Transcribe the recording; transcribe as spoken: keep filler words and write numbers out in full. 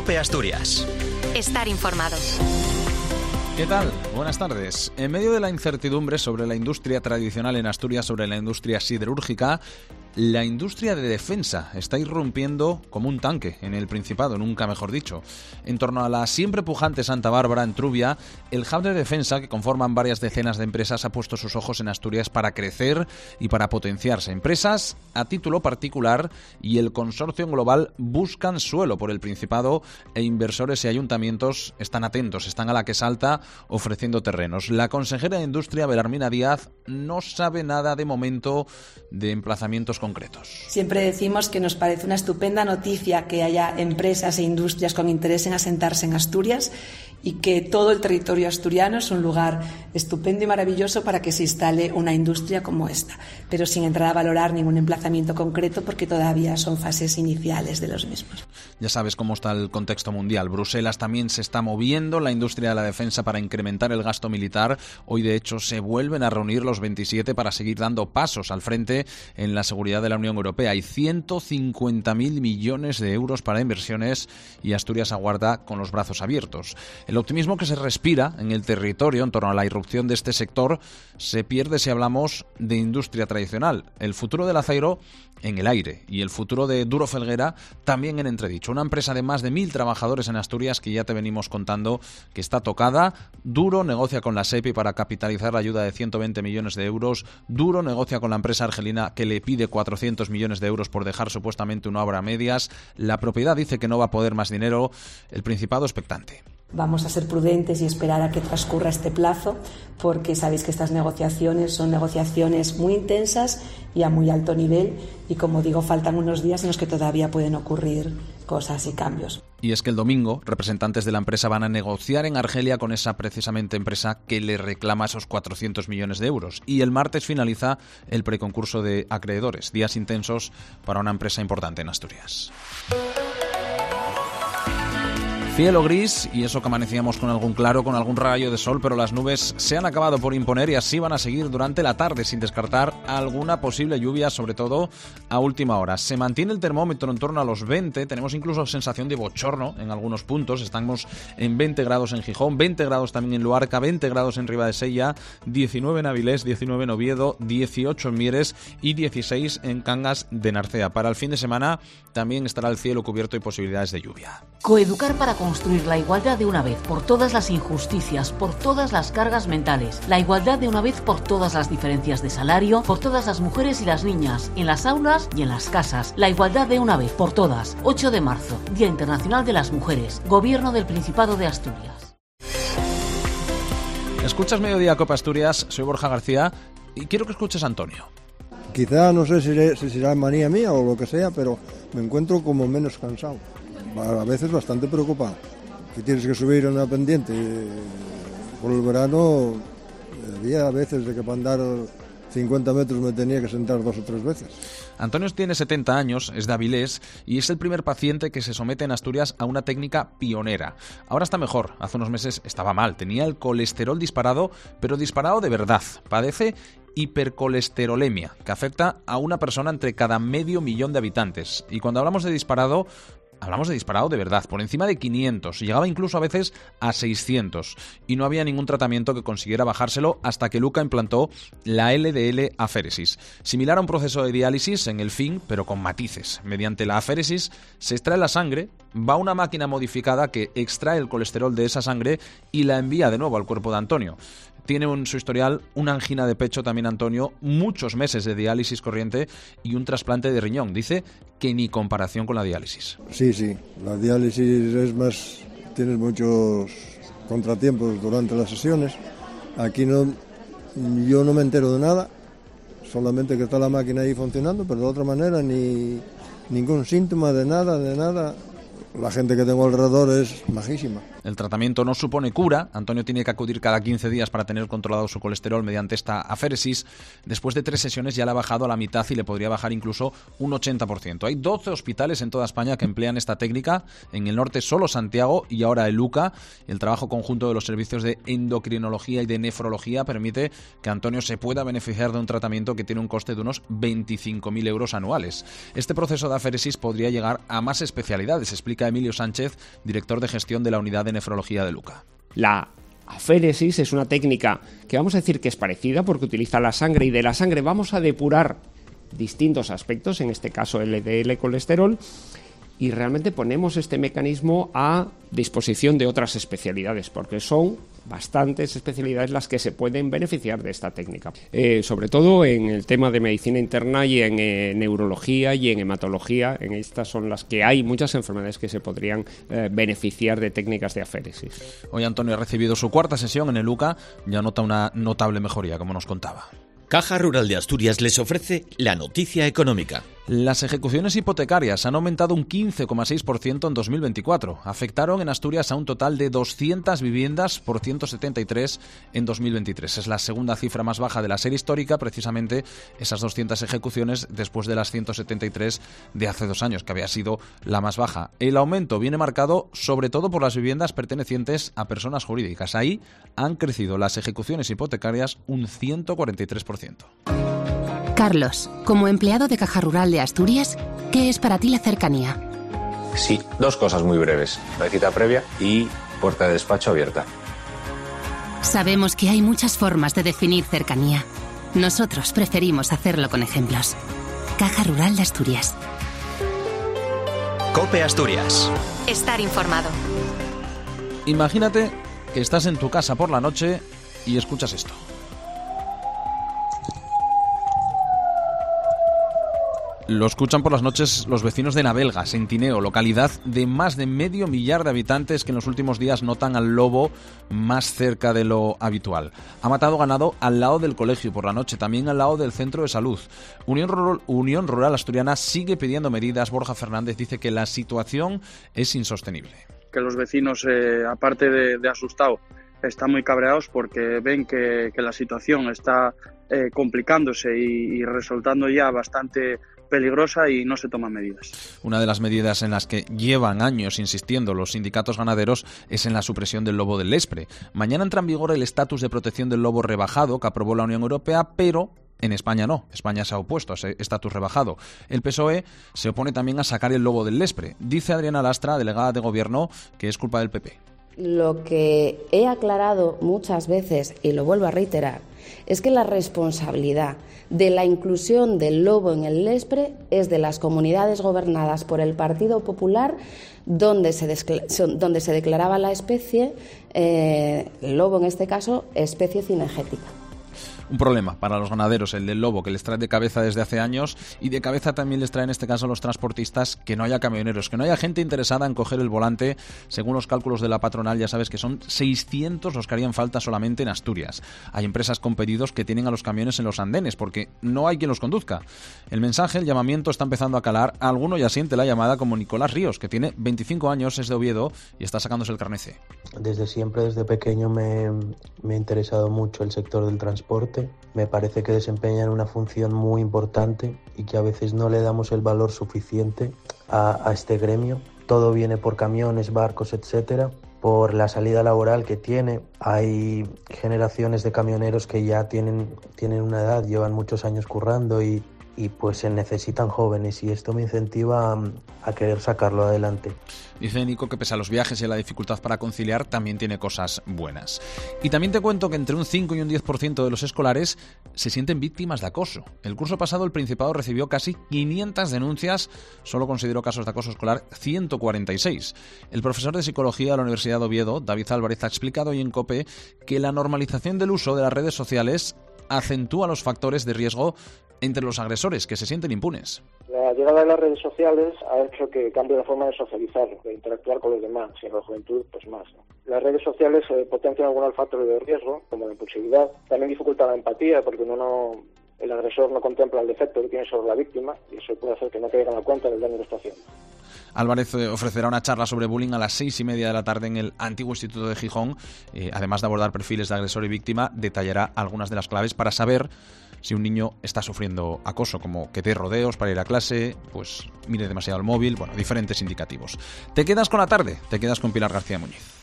COPE Asturias. Estar informados. ¿Qué tal? Buenas tardes. En medio de la incertidumbre sobre la industria tradicional en Asturias, sobre la industria siderúrgica, la industria de defensa está irrumpiendo como un tanque en el Principado, nunca mejor dicho. En torno a la siempre pujante Santa Bárbara, en Trubia, el hub de defensa, que conforman varias decenas de empresas, ha puesto sus ojos en Asturias para crecer y para potenciarse. Empresas a título particular y el consorcio global buscan suelo por el Principado e inversores y ayuntamientos están atentos, están a la que salta ofreciendo terrenos. La consejera de Industria, Belarmina Díaz, no sabe nada de momento de emplazamientos concretos. Siempre decimos que nos parece una estupenda noticia que haya empresas e industrias con interés en asentarse en Asturias y que todo el territorio asturiano es un lugar estupendo y maravilloso para que se instale una industria como esta, pero sin entrar a valorar ningún emplazamiento concreto porque todavía son fases iniciales de los mismos. Ya sabes cómo está el contexto mundial. Bruselas también se está moviendo la industria de la defensa para incrementar el gasto militar. Hoy, de hecho, se vuelven a reunir los veintisiete para seguir dando pasos al frente en la seguridad de la Unión Europea. Hay ciento cincuenta mil millones de euros para inversiones y Asturias aguarda con los brazos abiertos. El optimismo que se respira en el territorio en torno a la irrupción de este sector se pierde si hablamos de industria tradicional. El futuro del acero en el aire y el futuro de Duro Felguera también en entredicho. Una empresa de más de mil trabajadores en Asturias que ya te venimos contando que está tocada. Duro negocia con la SEPI para capitalizar la ayuda de ciento veinte millones de euros. Duro negocia con la empresa argelina que le pide cuatrocientos millones de euros por dejar supuestamente una obra a medias. La propiedad dice que no va a poder más dinero. El Principado expectante. Vamos a ser prudentes y esperar a que transcurra este plazo, porque sabéis que estas negociaciones son negociaciones muy intensas y a muy alto nivel y, como digo, faltan unos días en los que todavía pueden ocurrir cosas y cambios. Y es que el domingo representantes de la empresa van a negociar en Argelia con esa precisamente empresa que le reclama esos cuatrocientos millones de euros. Y el martes finaliza el preconcurso de acreedores. Días intensos para una empresa importante en Asturias. Cielo gris, y eso que amanecíamos con algún claro, con algún rayo de sol, pero las nubes se han acabado por imponer y así van a seguir durante la tarde, sin descartar alguna posible lluvia, sobre todo a última hora. Se mantiene el termómetro en torno a los veinte, tenemos incluso sensación de bochorno en algunos puntos, estamos en veinte grados en Gijón, veinte grados también en Luarca, veinte grados en Ribadesella, diecinueve en Avilés, diecinueve en Oviedo, dieciocho en Mieres y dieciséis en Cangas de Narcea. Para el fin de semana también estará el cielo cubierto y posibilidades de lluvia. Coeducar para construir la igualdad de una vez por todas las injusticias, por todas las cargas mentales, la igualdad de una vez por todas las diferencias de salario, por todas las mujeres y las niñas, en las aulas y en las casas, la igualdad de una vez por todas. ocho de marzo, Día Internacional de las Mujeres, Gobierno del Principado de Asturias. Escuchas Mediodía Copa Asturias, soy Borja García y quiero que escuches a Antonio. Quizá, no sé si, si será manía mía o lo que sea, pero me encuentro como menos cansado, a veces bastante preocupado. Si tienes que subir una pendiente por el verano, había veces de que para andar cincuenta metros me tenía que sentar dos o tres veces. Antonio tiene setenta años, es de Avilés y es el primer paciente que se somete en Asturias a una técnica pionera. Ahora está mejor, hace unos meses estaba mal, tenía el colesterol disparado, pero disparado de verdad. Padece hipercolesterolemia, que afecta a una persona entre cada medio millón de habitantes. Y cuando hablamos de disparado, hablamos de disparado de verdad, por encima de quinientos, llegaba incluso a veces a seiscientos, y no había ningún tratamiento que consiguiera bajárselo hasta que Luca implantó la L D L aféresis. Similar a un proceso de diálisis en el fin, pero con matices. Mediante la aféresis se extrae la sangre, va a una máquina modificada que extrae el colesterol de esa sangre y la envía de nuevo al cuerpo de Antonio. Tiene en su historial una angina de pecho también Antonio, muchos meses de diálisis corriente y un trasplante de riñón. Dice que ni comparación con la diálisis. Sí, sí, la diálisis es más, tienes muchos contratiempos durante las sesiones. Aquí no, yo no me entero de nada, solamente que está la máquina ahí funcionando, pero de otra manera ni ningún síntoma de nada, de nada. La gente que tengo alrededor es majísima. El tratamiento no supone cura. Antonio tiene que acudir cada quince días para tener controlado su colesterol mediante esta aféresis. Después de tres sesiones ya le ha bajado a la mitad y le podría bajar incluso un ochenta por ciento. Hay doce hospitales en toda España que emplean esta técnica. En el norte solo Santiago y ahora el Luca. El trabajo conjunto de los servicios de endocrinología y de nefrología permite que Antonio se pueda beneficiar de un tratamiento que tiene un coste de unos veinticinco mil euros anuales. Este proceso de aféresis podría llegar a más especialidades, explica Emilio Sánchez, director de gestión de la unidad de nefrología de Luca. La aféresis es una técnica que vamos a decir que es parecida porque utiliza la sangre y de la sangre vamos a depurar distintos aspectos, en este caso el L D L colesterol, y realmente ponemos este mecanismo a disposición de otras especialidades, porque son bastantes especialidades las que se pueden beneficiar de esta técnica. Eh, sobre todo en el tema de medicina interna y en eh, neurología y en hematología, en estas son las que hay muchas enfermedades que se podrían eh, beneficiar de técnicas de aféresis. Hoy Antonio ha recibido su cuarta sesión en el Luca, ya nota una notable mejoría, como nos contaba. Caja Rural de Asturias les ofrece la noticia económica. Las ejecuciones hipotecarias han aumentado un quince coma seis por ciento en dos mil veinticuatro. Afectaron en Asturias a un total de doscientas viviendas por ciento setenta y tres en dos mil veintitrés. Es la segunda cifra más baja de la serie histórica, precisamente esas doscientas ejecuciones después de las ciento setenta y tres de hace dos años, que había sido la más baja. El aumento viene marcado sobre todo por las viviendas pertenecientes a personas jurídicas. Ahí han crecido las ejecuciones hipotecarias un ciento cuarenta y tres por ciento. Carlos, como empleado de Caja Rural de Asturias, ¿qué es para ti la cercanía? Sí, dos cosas muy breves. La cita previa y puerta de despacho abierta. Sabemos que hay muchas formas de definir cercanía. Nosotros preferimos hacerlo con ejemplos. Caja Rural de Asturias. COPE Asturias. Estar informado. Imagínate que estás en tu casa por la noche y escuchas esto. Lo escuchan por las noches los vecinos de Navelgas, en Tineo, localidad de más de medio millar de habitantes que en los últimos días notan al lobo más cerca de lo habitual. Ha matado ganado al lado del colegio por la noche, también al lado del centro de salud. Unión Rural, Unión Rural Asturiana sigue pidiendo medidas. Borja Fernández dice que la situación es insostenible. Que los vecinos, eh, aparte de, de asustados, están muy cabreados porque ven que, que la situación está eh, complicándose y, y resultando ya bastante peligrosa y no se toman medidas. Una de las medidas en las que llevan años insistiendo los sindicatos ganaderos es en la supresión del lobo del Lespre. Mañana entra en vigor el estatus de protección del lobo rebajado que aprobó la Unión Europea, pero en España no. España se ha opuesto a ese estatus rebajado. El P S O E se opone también a sacar el lobo del Lespre. Dice Adriana Lastra, delegada de Gobierno, que es culpa del P P. Lo que he aclarado muchas veces, y lo vuelvo a reiterar, es que la responsabilidad de la inclusión del lobo en el Lespre es de las comunidades gobernadas por el Partido Popular, donde se, descla- donde se declaraba la especie, eh, el lobo en este caso, especie cinegética. Un problema para los ganaderos, el del lobo, que les trae de cabeza desde hace años, y de cabeza también les trae en este caso a los transportistas que no haya camioneros, que no haya gente interesada en coger el volante. Según los cálculos de la patronal, ya sabes que son seiscientos los que harían falta solamente en Asturias. Hay empresas con pedidos que tienen a los camiones en los andenes porque no hay quien los conduzca. El mensaje, el llamamiento está empezando a calar. Alguno ya siente la llamada, como Nicolás Ríos, que tiene veinticinco años, es de Oviedo y está sacándose el carné C. Desde siempre, desde pequeño, me, me ha interesado mucho el sector del transporte. Me parece que desempeñan una función muy importante y que a veces no le damos el valor suficiente a, a este gremio. Todo viene por camiones, barcos, etcétera. Por la salida laboral que tiene. Hay generaciones de camioneros que ya tienen, tienen una edad, llevan muchos años currando y, y pues se necesitan jóvenes, y esto me incentiva a, a querer sacarlo adelante. Dice Nico que pese a los viajes y a la dificultad para conciliar, también tiene cosas buenas. Y también te cuento que entre un cinco y un diez por ciento de los escolares se sienten víctimas de acoso. El curso pasado el Principado recibió casi quinientas denuncias, solo consideró casos de acoso escolar ciento cuarenta y seis. El profesor de Psicología de la Universidad de Oviedo, David Álvarez, ha explicado hoy en COPE que la normalización del uso de las redes sociales acentúa los factores de riesgo entre los agresores, que se sienten impunes. La llegada de las redes sociales ha hecho que cambie la forma de socializar, de interactuar con los demás, y en la juventud pues más, ¿no? Las redes sociales eh, potencian algunos factores de riesgo, como la impulsividad, también dificulta la empatía, porque uno no, el agresor no contempla el defecto que tiene sobre la víctima y eso puede hacer que no caiga en la cuenta del daño que está haciendo. Álvarez ofrecerá una charla sobre bullying a las seis y media de la tarde en el antiguo Instituto de Gijón. Eh, además de abordar perfiles de agresor y víctima, detallará algunas de las claves para saber si un niño está sufriendo acoso, como que dé rodeos para ir a clase, pues mire demasiado el móvil, bueno, diferentes indicativos. Te quedas con la tarde, te quedas con Pilar García Muñiz.